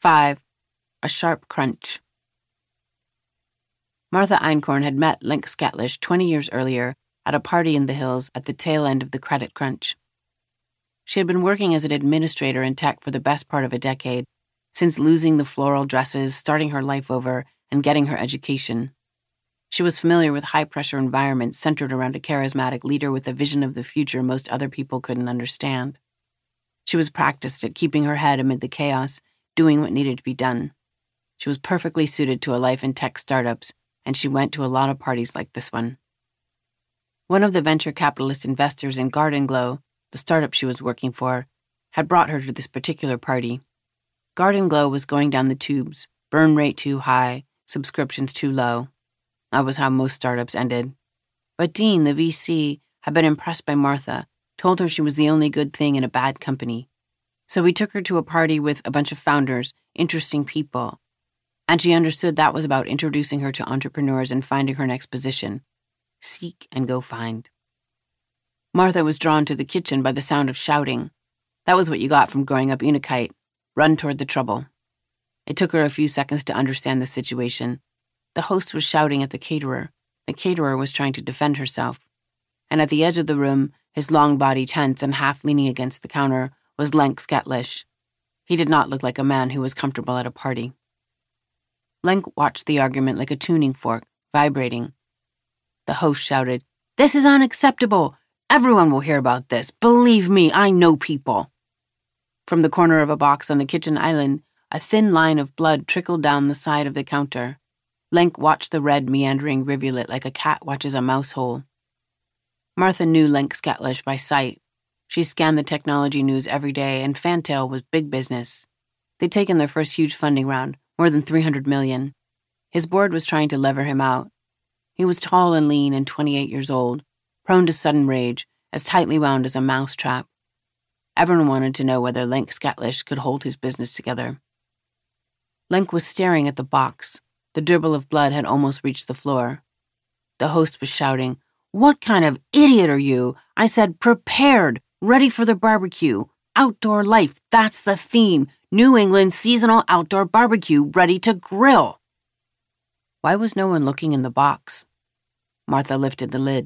5. A sharp crunch. Martha Einkorn had met Link Sketlish 20 years earlier at a party in the hills at the tail end of the credit crunch. She had been working as an administrator in tech for the best part of a decade, since losing the floral dresses, starting her life over, and getting her education. She was familiar with high-pressure environments centered around a charismatic leader with a vision of the future most other people couldn't understand. She was practiced at keeping her head amid the chaos, doing what needed to be done. She was perfectly suited to a life in tech startups, and she went to a lot of parties like this one. One of the venture capitalist investors in Garden Glow, the startup she was working for, had brought her to this particular party. Garden Glow was going down the tubes, burn rate too high, subscriptions too low. That was how most startups ended. But Dean, the VC, had been impressed by Martha, told her she was the only good thing in a bad company. So he took her to a party with a bunch of founders, interesting people. And she understood that was about introducing her to entrepreneurs and finding her next position. Seek and go find. Martha was drawn to the kitchen by the sound of shouting. That was what you got from growing up Unakite. Run toward the trouble. It took her a few seconds to understand the situation. The host was shouting at the caterer. The caterer was trying to defend herself. And at the edge of the room, his long body tense and half leaning against the counter, was Link Sketlish. He did not look like a man who was comfortable at a party. Link watched the argument like a tuning fork, vibrating. The host shouted, "This is unacceptable! Everyone will hear about this. Believe me, I know people." From the corner of a box on the kitchen island, a thin line of blood trickled down the side of the counter. Link watched the red meandering rivulet like a cat watches a mouse hole. Martha knew Link Sketlish by sight. She scanned the technology news every day, and Fantail was big business. They'd taken their first huge funding round, more than $300 million. His board was trying to lever him out. He was tall and lean and 28 years old, prone to sudden rage, as tightly wound as a mousetrap. Everyone wanted to know whether Link Sketlish could hold his business together. Link was staring at the box. The dribble of blood had almost reached the floor. The host was shouting, "What kind of idiot are you? I said prepared, ready for the barbecue. Outdoor life, that's the theme. New England seasonal outdoor barbecue, ready to grill." Why was no one looking in the box? Martha lifted the lid.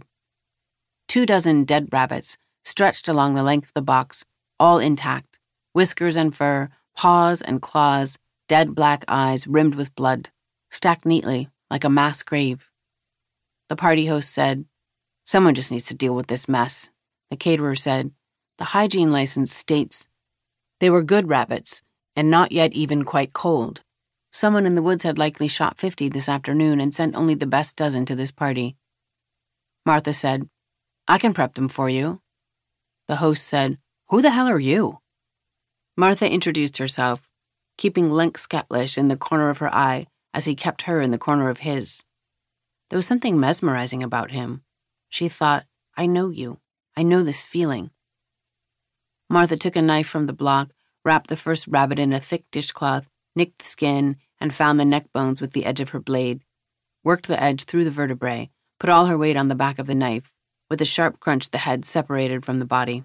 24 dead rabbits stretched along the length of the box, all intact, whiskers and fur, paws and claws, dead black eyes rimmed with blood, stacked neatly like a mass grave. The party host said, "Someone just needs to deal with this mess." The caterer said, "The hygiene license states they were good rabbits and not yet even quite cold. Someone in the woods had likely shot 50 this afternoon and sent only the best dozen to this party." Martha said, "I can prep them for you." The host said, "Who the hell are you?" Martha introduced herself, keeping Link Sketlish in the corner of her eye as he kept her in the corner of his. There was something mesmerizing about him. She thought, "I know you. I know this feeling." Martha took a knife from the block, wrapped the first rabbit in a thick dishcloth, nicked the skin, and found the neck bones with the edge of her blade, worked the edge through the vertebrae, put all her weight on the back of the knife. With a sharp crunch, the head separated from the body.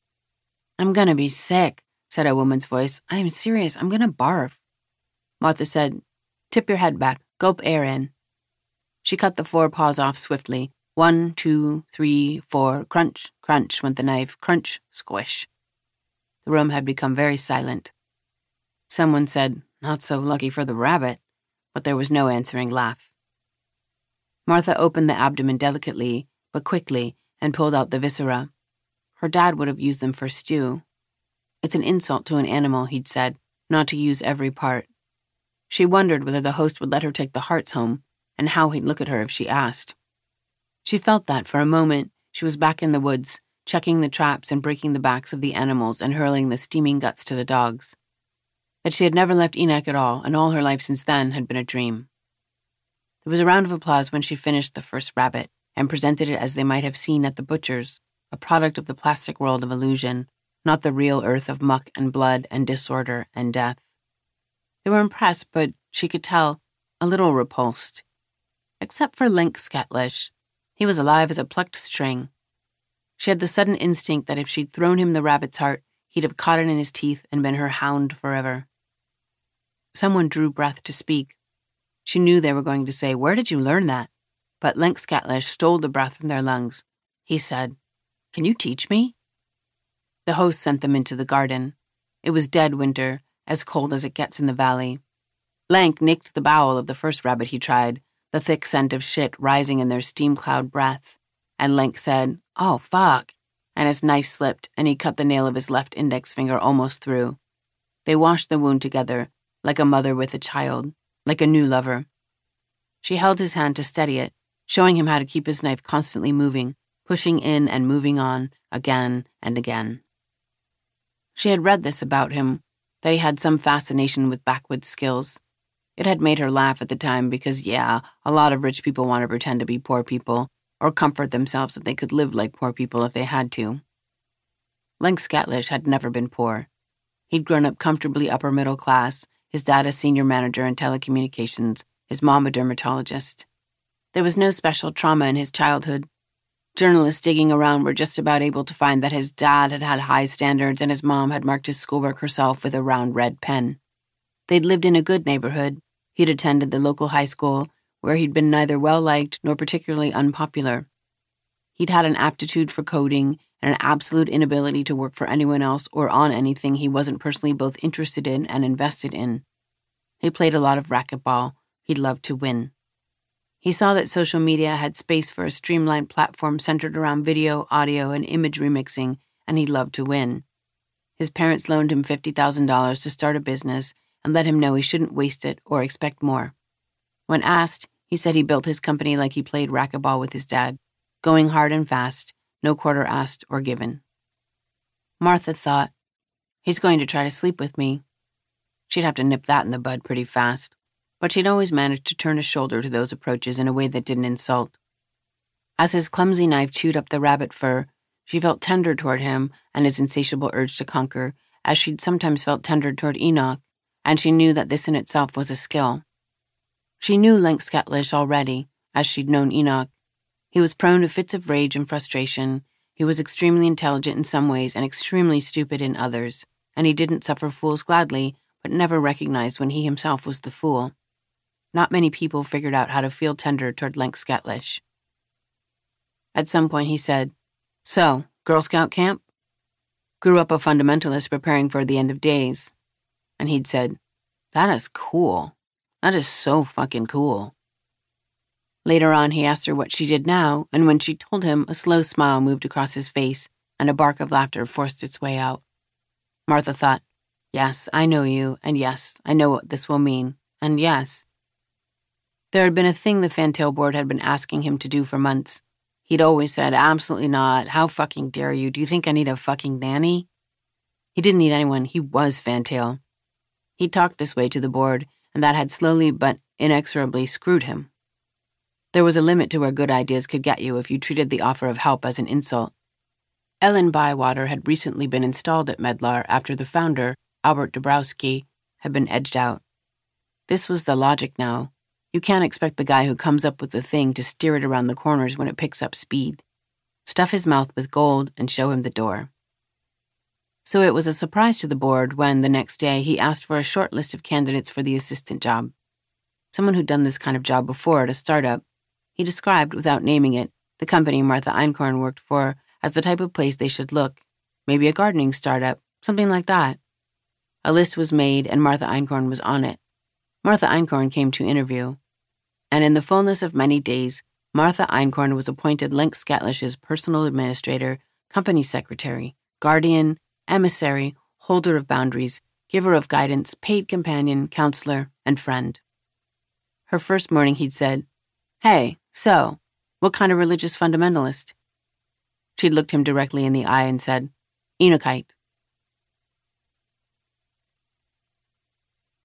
"I'm gonna be sick," said a woman's voice. "I am serious. I'm gonna barf." Martha said, "Tip your head back. Gulp air in." She cut the 4 paws off swiftly. 1, 2, 3, 4. Crunch, crunch went the knife. Crunch, squish. The room had become very silent. Someone said, "Not so lucky for the rabbit," but there was no answering laugh. Martha opened the abdomen delicately, but quickly, and pulled out the viscera. Her dad would have used them for stew. "It's an insult to an animal," he'd said, "not to use every part." She wondered whether the host would let her take the hearts home, and how he'd look at her if she asked. She felt that for a moment she was back in the woods, checking the traps and breaking the backs of the animals and hurling the steaming guts to the dogs. That she had never left Enoch at all, and all her life since then had been a dream. There was a round of applause when she finished the first rabbit and presented it as they might have seen at the butcher's, a product of the plastic world of illusion, not the real earth of muck and blood and disorder and death. They were impressed, but she could tell, a little repulsed. Except for Link Sketlish. He was alive as a plucked string. She had the sudden instinct that if she'd thrown him the rabbit's heart, he'd have caught it in his teeth and been her hound forever. Someone drew breath to speak. She knew they were going to say, "Where did you learn that?" But Link Skatlish stole the breath from their lungs. He said, "Can you teach me?" The host sent them into the garden. It was dead winter, as cold as it gets in the valley. Lank nicked the bowel of the first rabbit he tried, the thick scent of shit rising in their steam cloud breath. And Lank said, "Oh, fuck," and his knife slipped, and he cut the nail of his left index finger almost through. They washed the wound together, like a mother with a child, like a new lover. She held his hand to steady it, showing him how to keep his knife constantly moving, pushing in and moving on, again and again. She had read this about him, that he had some fascination with backwoods skills. It had made her laugh at the time because, yeah, a lot of rich people want to pretend to be poor people, or comfort themselves that they could live like poor people if they had to. Link Skatlish had never been poor. He'd grown up comfortably upper middle class, his dad a senior manager in telecommunications, his mom a dermatologist. There was no special trauma in his childhood. Journalists digging around were just about able to find that his dad had had high standards and his mom had marked his schoolwork herself with a round red pen. They'd lived in a good neighborhood. He'd attended the local high school, where he'd been neither well-liked nor particularly unpopular. He'd had an aptitude for coding and an absolute inability to work for anyone else or on anything he wasn't personally both interested in and invested in. He played a lot of racquetball. He'd loved to win. He saw that social media had space for a streamlined platform centered around video, audio, and image remixing, and he loved to win. His parents loaned him $50,000 to start a business and let him know he shouldn't waste it or expect more. When asked, he said he built his company like he played racquetball with his dad, going hard and fast, no quarter asked or given. Martha thought, "He's going to try to sleep with me." She'd have to nip that in the bud pretty fast. But she'd always managed to turn a shoulder to those approaches in a way that didn't insult. As his clumsy knife chewed up the rabbit fur, she felt tender toward him and his insatiable urge to conquer, as she'd sometimes felt tender toward Enoch, and she knew that this in itself was a skill. She knew Link Skatlish already, as she'd known Enoch. He was prone to fits of rage and frustration. He was extremely intelligent in some ways and extremely stupid in others, and he didn't suffer fools gladly, but never recognized when he himself was the fool. Not many people figured out how to feel tender toward Link Skatlish. At some point he said, "So, Girl Scout camp?" "Grew up a fundamentalist preparing for the end of days." And he'd said, "That is cool. That is so fucking cool." Later on, he asked her what she did now, and when she told him, a slow smile moved across his face, and a bark of laughter forced its way out. Martha thought, "Yes, I know you, and yes, I know what this will mean, and yes." There had been a thing the Fantail board had been asking him to do for months. He'd always said, "Absolutely not. How fucking dare you? Do you think I need a fucking nanny?" He didn't need anyone. He was Fantail. He talked this way to the board, and that had slowly but inexorably screwed him. There was a limit to where good ideas could get you if you treated the offer of help as an insult. Ellen Bywater had recently been installed at Medlar after the founder, Albert Dabrowski, had been edged out. This was the logic now. You can't expect the guy who comes up with the thing to steer it around the corners when it picks up speed. Stuff his mouth with gold and show him the door. So it was a surprise to the board when, the next day, he asked for a short list of candidates for the assistant job. Someone who'd done this kind of job before at a startup. He described, without naming it, the company Martha Einkorn worked for as the type of place they should look. Maybe a gardening startup, something like that. A list was made and Martha Einkorn was on it. Martha Einkorn came to interview. And in the fullness of many days, Martha Einkorn was appointed Link Skatlish's personal administrator, company secretary, guardian, emissary, holder of boundaries, giver of guidance, paid companion, counselor, and friend. Her first morning he'd said, "Hey, so, what kind of religious fundamentalist?" She'd looked him directly in the eye and said, "Enochite."